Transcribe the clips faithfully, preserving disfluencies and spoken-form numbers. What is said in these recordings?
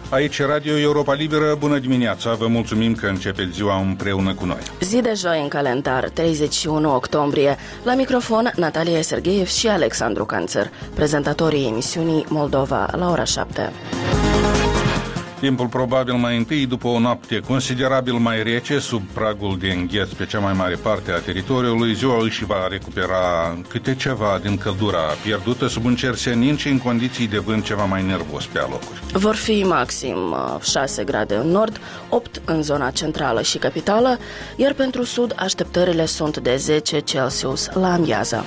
Aici Radio Europa Liberă, bună dimineața, vă mulțumim că începeți ziua împreună cu noi. Zi de joi în calendar, treizeci și unu octombrie, la microfon Natalia Sergeev și Alexandru Canțăr, prezentatorii emisiunii Moldova la ora șapte. Timpul probabil mai întâi după o noapte considerabil mai rece, sub pragul de îngheț pe cea mai mare parte a teritoriului, ziua își va recupera câte ceva din căldura pierdută sub un cer senin și în condiții de vânt ceva mai nervos pe alocuri. Vor fi maxim șase grade în nord, opt în zona centrală și capitală, iar pentru sud așteptările sunt de zece Celsius la amiază.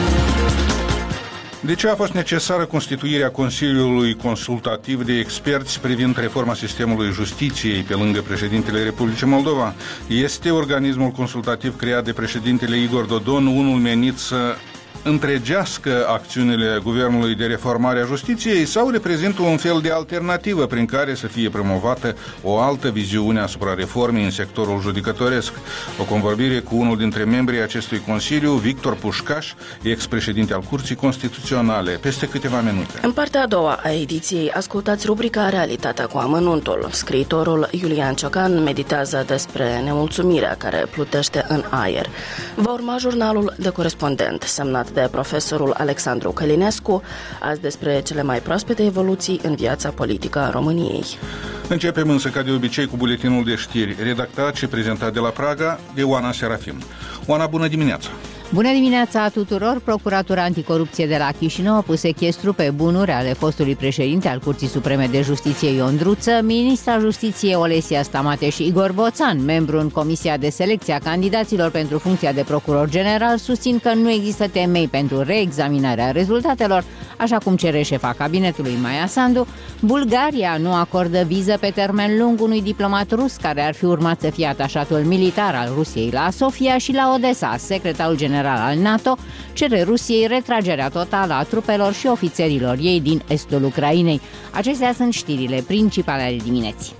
De ce a fost necesară constituirea Consiliului Consultativ de Experți privind reforma sistemului justiției pe lângă președintele Republicii Moldova? Este organismul consultativ creat de președintele Igor Dodon unul menit să întregească acțiunile guvernului de reformare a justiției sau reprezintă un fel de alternativă prin care să fie promovată o altă viziune asupra reformei în sectorul judecătoresc? O convorbire cu unul dintre membrii acestui Consiliu, Victor Pușcaș, ex-președinte al Curții Constituționale, peste câteva minute. În partea a doua a ediției ascultați rubrica Realitatea cu amănuntul. Scriitorul Iulian Ciocan meditează despre nemulțumirea care plutește în aer. Va urma jurnalul de corespondent, semnat de profesorul Alexandru Călinescu, azi despre cele mai proaspete evoluții în viața politică a României. Începem însă, ca de obicei, cu buletinul de știri, redactat și prezentat de la Praga de Oana Serafim. Oana, bună dimineața! Bună dimineața tuturor! Procuratura Anticorupție de la Chișinău a pus sechestru pe bunuri ale fostului președinte al Curții Supreme de Justiție Ion Druță, ministra Justiției Olesia Stamate și Igor Boțan, membru în Comisia de Selecție a candidaților pentru funcția de procuror general, susțin că nu există temei pentru reexaminarea rezultatelor, așa cum cere șefa cabinetului Maia Sandu. Bulgaria nu acordă viză pe termen lung unui diplomat rus care ar fi urmat să fie atașatul militar al Rusiei la Sofia și la Odessa. Secretarul general al NATO cere Rusiei retragerea totală a trupelor și ofițerilor ei din estul Ucrainei. Acestea sunt știrile principale ale dimineții.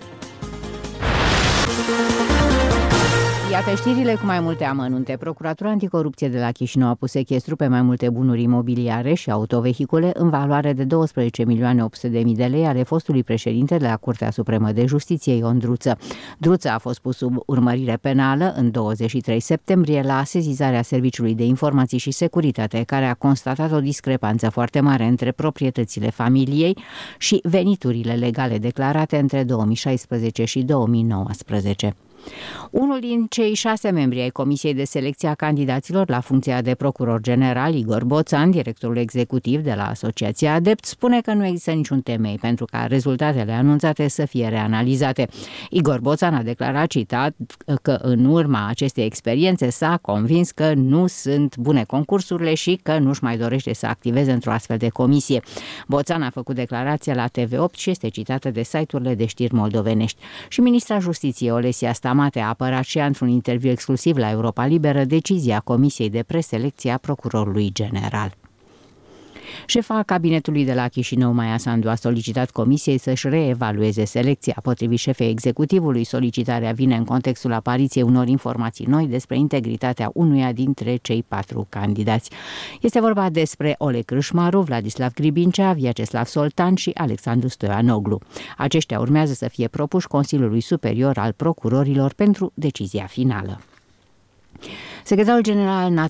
Iată știrile cu mai multe amănunte. Procuratura Anticorupție de la Chișinău a pus sechestru pe mai multe bunuri imobiliare și autovehicule în valoare de douăsprezece milioane opt sute de mii de lei ale fostului președinte de la Curtea Supremă de Justiție, Ion Druță. Druță a fost pus sub urmărire penală în douăzeci și trei septembrie la sesizarea Serviciului de Informații și Securitate, care a constatat o discrepanță foarte mare între proprietățile familiei și veniturile legale declarate între două mii șaisprezece și două mii nouăsprezece. Unul din cei șase membri ai Comisiei de Selecție a candidaților la funcția de procuror general, Igor Boțan, directorul executiv de la Asociația Adept, spune că nu există niciun temei pentru ca rezultatele anunțate să fie reanalizate. Igor Boțan a declarat, citat, că în urma acestei experiențe s-a convins că nu sunt bune concursurile și că nu-și mai dorește să activeze într-o astfel de comisie. Boțan a făcut declarația la T V opt și este citată de site-urile de știri moldovenești. Și ministra Justiției Olesia Stamate a apărat și într-un interviu exclusiv la Europa Liberă decizia Comisiei de Preselecție a Procurorului General. Șefa cabinetului de la Chișinău, Maia Sandu, a solicitat comisiei să-și reevalueze selecția. Potrivit șefei executivului, solicitarea vine în contextul apariției unor informații noi despre integritatea unuia dintre cei patru candidați. Este vorba despre Oleg Crâșmaru, Vladislav Gribincea, Vyacheslav Soltan și Alexandru Stoianoglu. Aceștia urmează să fie propuși Consiliului Superior al Procurorilor pentru decizia finală. Secretarul general al